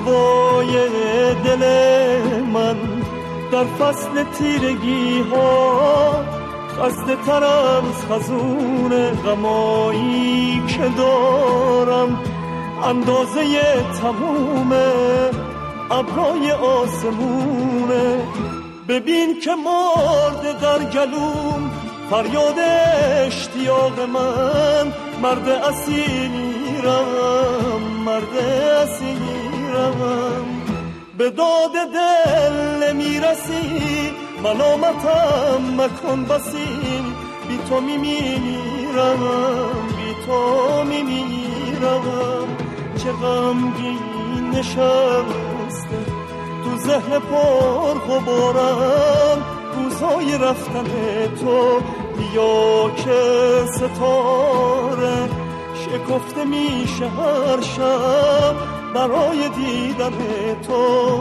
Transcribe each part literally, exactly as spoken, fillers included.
هوای دل من در فصل تیرگی ها خسته تر از خزون غمایی که دارم، اندازه تموم ابرای آسمونه. ببین که مرد در گلوم فریاد اشتیاق من، مرد اسیرم مرد اسیرم. به داد دل میرسی ملامتم مکن بسیم، بی تو میمیرم بی تو میمیرم. چه غمگین نشسته تو ذهن پر غبارم روزهای رفتن تو، بیا که ستاره شکفته میشه هر شب برای دیدن تو.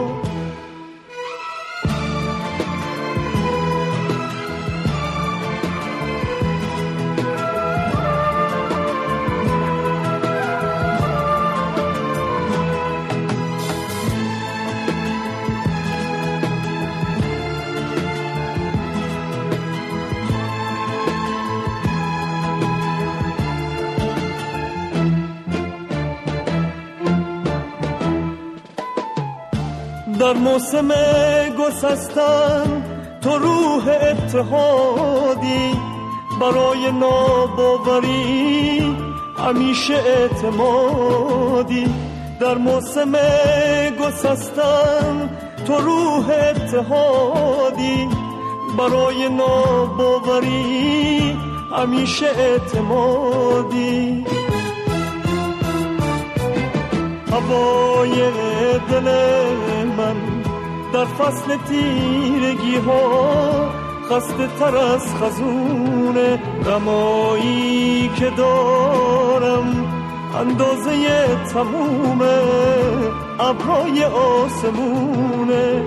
در موسم گسستن تو روح اتحادی، برای ناباوری همیشه اعتمادی. در موسم گسستن تو روح اتحادی، برای ناباوری همیشه اعتمادی. هوای دل من در فصل تیرگی ها خسته تر از خزون غمایی که دارم، اندازه تموم ابرای آسمونه.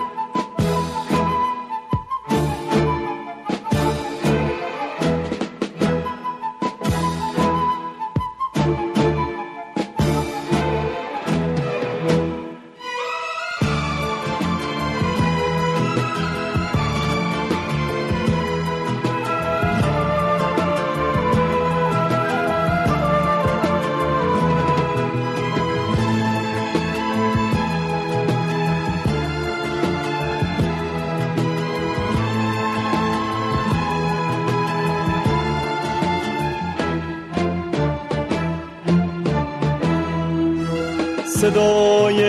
صدای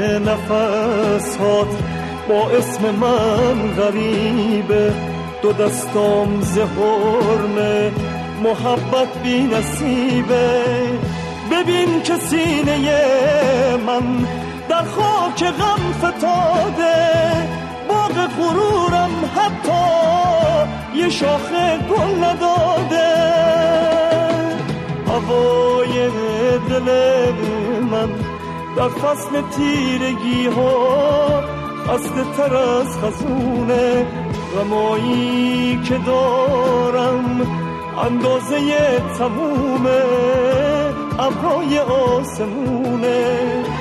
نفسات با اسم من غریبه، دو دستام ز حرم محبت بی نصیبه. ببین که سینه من در خاک غم فتاده، باغ غرورم حتی یه شاخه گل نداده. هوای دل من در فصل تیرگی ها خسته تر از خزون غمایی که دارم، اندازه تموم ابرای آسمونه.